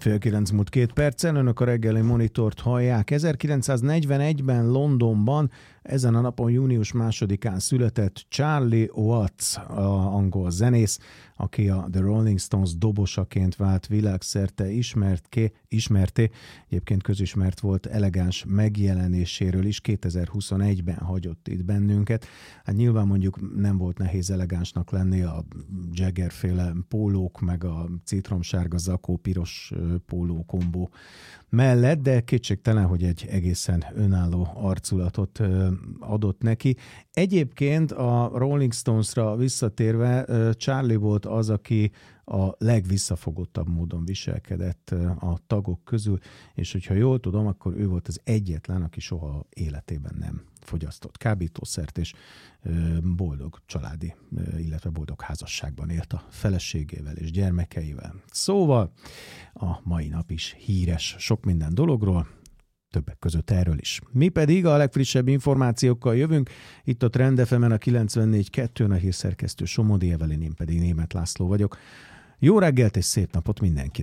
Fél 9 múlt 2 perccel, önök a reggeli monitort hallják. 1941-ben Londonban, ezen a napon június 2-án született Charlie Watts, angol zenész, aki a The Rolling Stones dobosaként vált világszerte ismerté, egyébként közismert volt elegáns megjelenéséről is, 2021-ben hagyott itt bennünket. Hát nyilván mondjuk nem volt nehéz elegánsnak lenni a Jagger-féle pólók, meg a citromsárga zakó piros póló kombó mellett, de kétségtelen, hogy egy egészen önálló arculatot adott neki. Egyébként a Rolling Stonesra visszatérve, Charlie volt az, aki a legvisszafogottabb módon viselkedett a tagok közül, és hogyha jól tudom, akkor ő volt az egyetlen, aki soha életében nem fogyasztott kábítószert, és boldog családi, illetve boldog házasságban élt a feleségével és gyermekeivel. Szóval a mai nap is híres sok minden dologról, többek között erről is. Mi pedig a legfrissebb információkkal jövünk, itt a Trend FM-en a 94.2-n, a hírszerkesztő Somodi Evelyn, én pedig Németh László vagyok. Jó reggelt és szép napot mindenkinek!